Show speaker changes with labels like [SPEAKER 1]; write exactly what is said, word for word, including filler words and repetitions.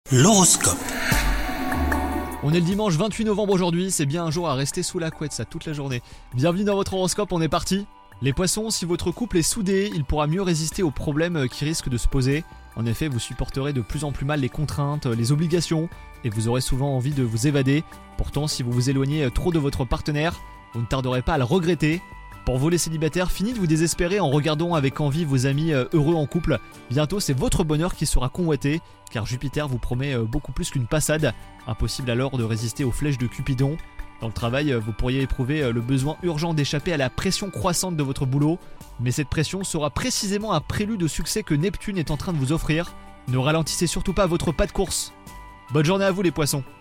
[SPEAKER 1] L'horoscope.
[SPEAKER 2] On est le dimanche vingt-huit novembre aujourd'hui, c'est bien un jour à rester sous la couette ça toute la journée. Bienvenue dans votre horoscope, on est parti. Les poissons, si votre couple est soudé, il pourra mieux résister aux problèmes qui risquent de se poser. En effet, vous supporterez de plus en plus mal les contraintes, les obligations, et vous aurez souvent envie de vous évader. Pourtant, si vous vous éloignez trop de votre partenaire, vous ne tarderez pas à le regretter. Pour vous les célibataires, fini de vous désespérer en regardant avec envie vos amis heureux en couple. Bientôt, c'est votre bonheur qui sera convoité, car Jupiter vous promet beaucoup plus qu'une passade. Impossible alors de résister aux flèches de Cupidon. Dans le travail, vous pourriez éprouver le besoin urgent d'échapper à la pression croissante de votre boulot. Mais cette pression sera précisément un prélude au succès que Neptune est en train de vous offrir. Ne ralentissez surtout pas votre pas de course. Bonne journée à vous les poissons.